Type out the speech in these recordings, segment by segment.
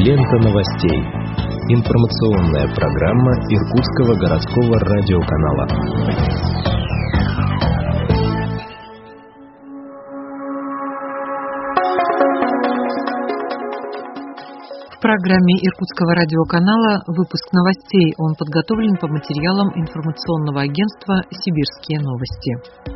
Лента новостей. Информационная программа Иркутского городского радиоканала. В программе Иркутского радиоканала выпуск новостей. Он подготовлен по материалам информационного агентства «Сибирские новости».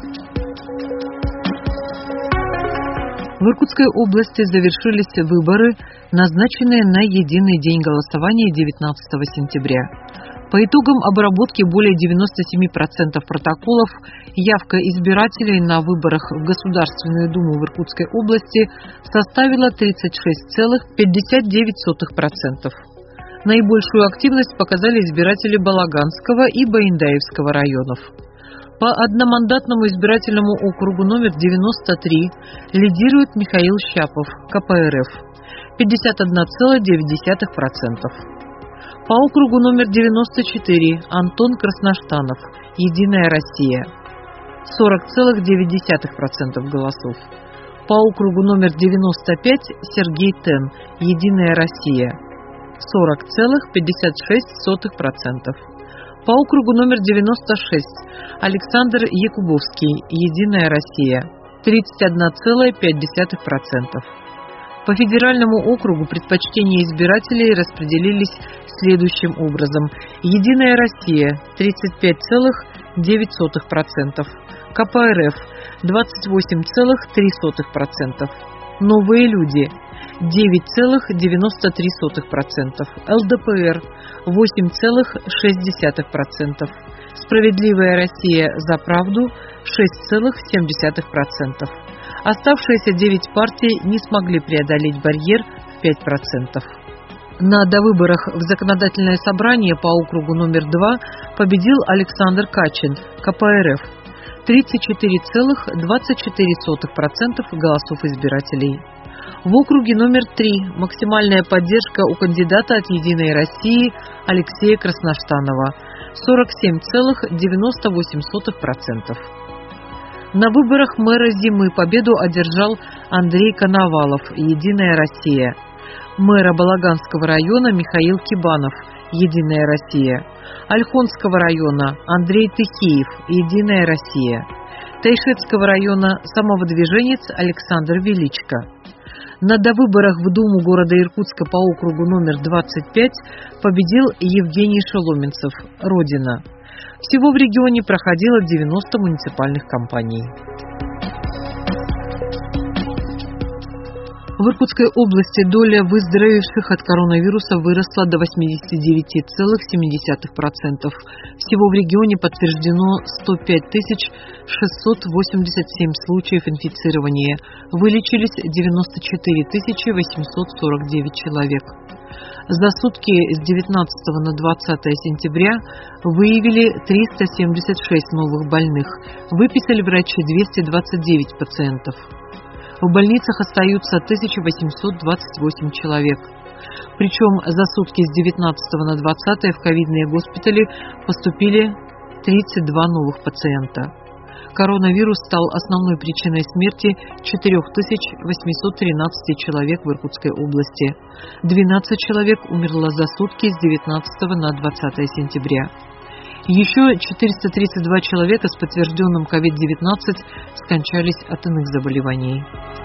В Иркутской области завершились выборы, назначенные на единый день голосования 19 сентября. По итогам обработки более 97% протоколов, явка избирателей на выборах в Государственную Думу в Иркутской области составила 36,59%. Наибольшую активность показали избиратели Балаганского и Баиндаевского районов. По одномандатному избирательному округу номер 93 лидирует Михаил Щапов, КПРФ, 51,9%. По округу номер 94 Антон Красноштанов, Единая Россия, 40,9% голосов. По округу номер 95 Сергей Тен, Единая Россия, 40,56%. По округу номер 96 Александр Якубовский, Единая Россия, 31,5%. По федеральному округу предпочтения избирателей распределились следующим образом. Единая Россия – 35,9%, КПРФ – 28,3%, Новые люди – 9,93%, ЛДПР – 8,6%, Справедливая Россия за правду – 6,7%. Оставшиеся 9 партий не смогли преодолеть барьер в 5%. На довыборах в Законодательное собрание по округу номер 2 победил Александр Качин, КПРФ, 34,24% голосов избирателей. В округе номер 3 максимальная поддержка у кандидата от «Единой России» Алексея Красноштанова – 47,98%. На выборах мэра Зимы победу одержал Андрей Коновалов, «Единая Россия», мэра Балаганского района Михаил Кибанов, «Единая Россия», Ольхонского района Андрей Тыхеев, «Единая Россия», Тайшетского района самовыдвиженец Александр Величко. На довыборах в Думу города Иркутска по округу номер 25 победил Евгений Шеломенцев, Родина. Всего в регионе проходило 90 муниципальных кампаний. В Иркутской области доля выздоровевших от коронавируса выросла до 89,7%. Всего в регионе подтверждено 105 687 случаев инфицирования. Вылечились 94 849 человек. За сутки с 19 на 20 сентября выявили 376 новых больных. Выписали врачи 229 пациентов. В больницах остаются 1828 человек. Причем за сутки с 19 на 20 в ковидные госпитали поступили 32 новых пациента. Коронавирус стал основной причиной смерти 4813 человек в Иркутской области. 12 человек умерло за сутки с 19 на 20 сентября. Еще 432 человека с подтвержденным COVID-19 скончались от иных заболеваний.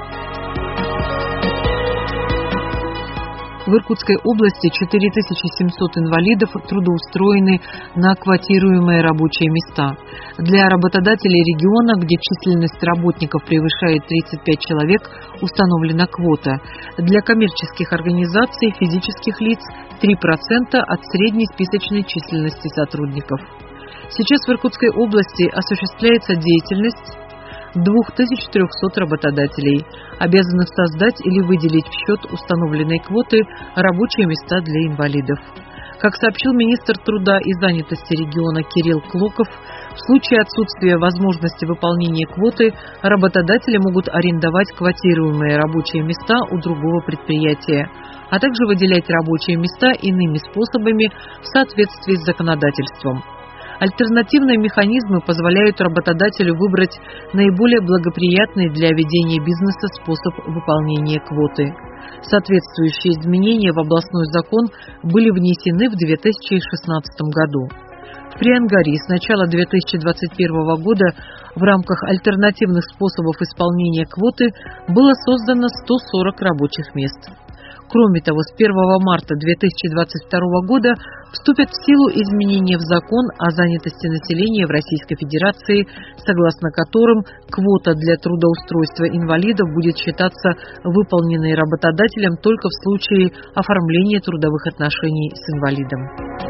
В Иркутской области 4700 инвалидов трудоустроены на квотируемые рабочие места. Для работодателей региона, где численность работников превышает 35 человек, установлена квота. Для коммерческих организаций, физических лиц 3% от средней списочной численности сотрудников. Сейчас в Иркутской области осуществляется деятельность 2300 работодателей, обязанных создать или выделить в счет установленной квоты рабочие места для инвалидов. Как сообщил министр труда и занятости региона Кирилл Клоков, в случае отсутствия возможности выполнения квоты работодатели могут арендовать квотируемые рабочие места у другого предприятия, а также выделять рабочие места иными способами в соответствии с законодательством. Альтернативные механизмы позволяют работодателю выбрать наиболее благоприятный для ведения бизнеса способ выполнения квоты. Соответствующие изменения в областной закон были внесены в 2016 году. В Приангари с начала 2021 года в рамках альтернативных способов исполнения квоты было создано 140 рабочих мест. Кроме того, с 1 марта 2022 года вступят в силу изменения в закон о занятости населения в Российской Федерации, согласно которым квота для трудоустройства инвалидов будет считаться выполненной работодателем только в случае оформления трудовых отношений с инвалидом.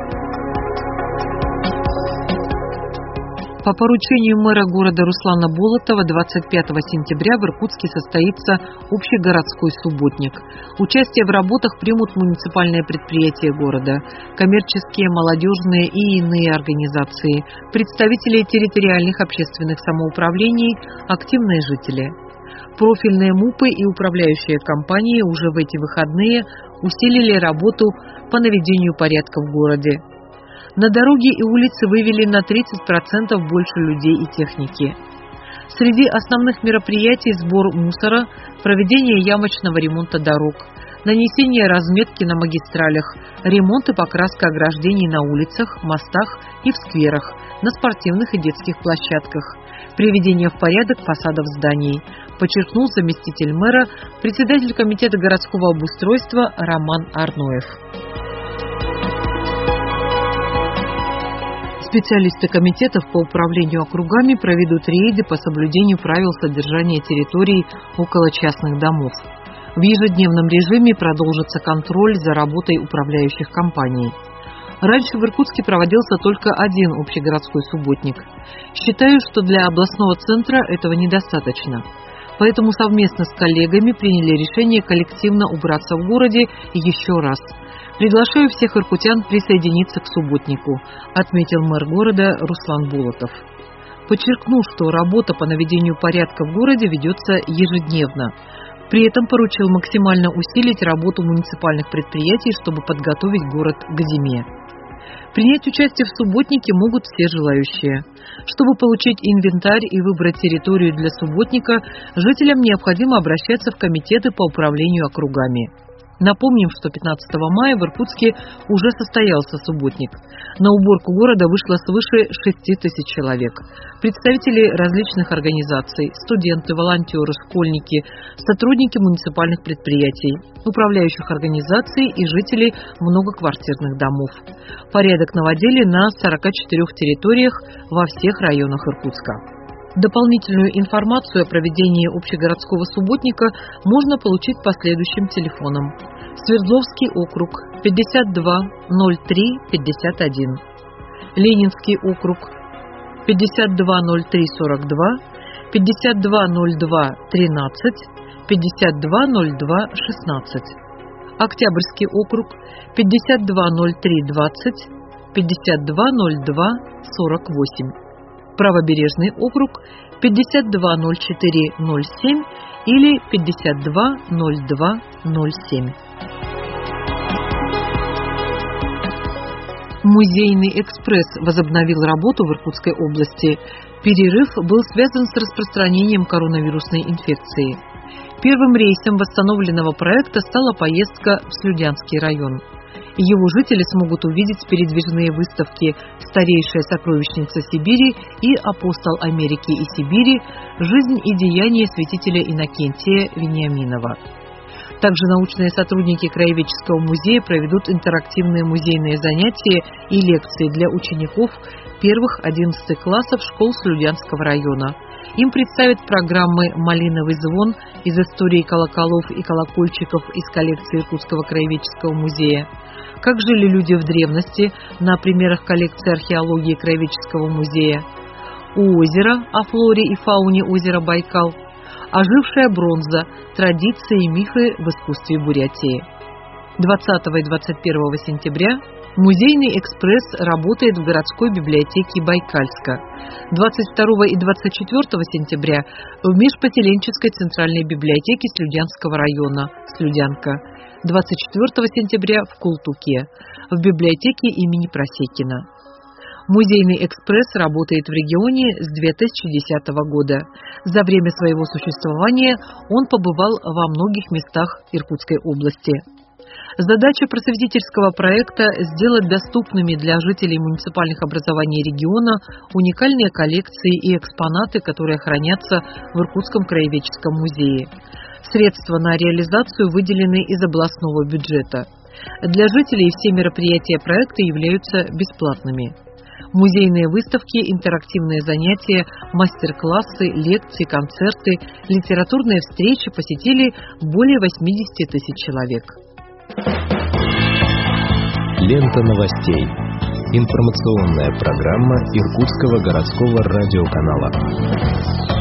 По поручению мэра города Руслана Болотова 25 сентября в Иркутске состоится общегородской субботник. Участие в работах примут муниципальные предприятия города, коммерческие, молодежные и иные организации, представители территориальных общественных самоуправлений, активные жители. Профильные МУПы и управляющие компании уже в эти выходные усилили работу по наведению порядка в городе. На дороги и улицы вывели на 30% больше людей и техники. Среди основных мероприятий сбор мусора, проведение ямочного ремонта дорог, нанесение разметки на магистралях, ремонт и покраска ограждений на улицах, мостах и в скверах, на спортивных и детских площадках, приведение в порядок фасадов зданий, подчеркнул заместитель мэра, председатель комитета городского обустройства Роман Арноев. Специалисты комитетов по управлению округами проведут рейды по соблюдению правил содержания территорий около частных домов. В ежедневном режиме продолжится контроль за работой управляющих компаний. Раньше в Иркутске проводился только один общегородской субботник. Считаю, что для областного центра этого недостаточно. Поэтому совместно с коллегами приняли решение коллективно убраться в городе еще раз. Приглашаю всех иркутян присоединиться к субботнику, отметил мэр города Руслан Болотов. Подчеркнул, что работа по наведению порядка в городе ведется ежедневно. При этом поручил максимально усилить работу муниципальных предприятий, чтобы подготовить город к зиме. Принять участие в субботнике могут все желающие. Чтобы получить инвентарь и выбрать территорию для субботника, жителям необходимо обращаться в комитеты по управлению округами. Напомним, что 15 мая в Иркутске уже состоялся субботник. На уборку города вышло свыше 6 тысяч человек. Представители различных организаций, студенты, волонтеры, школьники, сотрудники муниципальных предприятий, управляющих организаций и жители многоквартирных домов. Порядок наводили на 44 территориях во всех районах Иркутска. Дополнительную информацию о проведении общегородского субботника можно получить по следующим телефонам. Свердловский округ 520351, Ленинский округ 520342, 520213, 520216, Октябрьский округ 520320, 520248. Правобережный округ 520407 или 520207. Музейный экспресс возобновил работу в Иркутской области. Перерыв был связан с распространением коронавирусной инфекции. Первым рейсом восстановленного проекта стала поездка в Слюдянский район. Его жители смогут увидеть передвижные выставки «Старейшая сокровищница Сибири» и «Апостол Америки и Сибири. Жизнь и деяния святителя Иннокентия Вениаминова». Также научные сотрудники Краеведческого музея проведут интерактивные музейные занятия и лекции для учеников первых-11 классов школ Слюдянского района. Им представят программы «Малиновый звон» из истории колоколов и колокольчиков из коллекции Иркутского краеведческого музея. Как жили люди в древности на примерах коллекции археологии Краеведческого музея. У озера, о флоре и фауне озера Байкал. Ожившая бронза, традиции и мифы в искусстве Бурятии. 20 и 21 сентября музейный экспресс работает в городской библиотеке Байкальска. 22 и 24 сентября в Межпоселенческой центральной библиотеке Слюдянского района Слюдянка. 24 сентября в Култуке, в библиотеке имени Просекина. Музейный экспресс работает в регионе с 2010 года. За время своего существования он побывал во многих местах Иркутской области. Задача просветительского проекта – сделать доступными для жителей муниципальных образований региона уникальные коллекции и экспонаты, которые хранятся в Иркутском краеведческом музее. Средства на реализацию выделены из областного бюджета. Для жителей все мероприятия проекта являются бесплатными. Музейные выставки, интерактивные занятия, мастер-классы, лекции, концерты, литературные встречи посетили более 80 тысяч человек. Лента новостей. Информационная программа Иркутского городского радиоканала.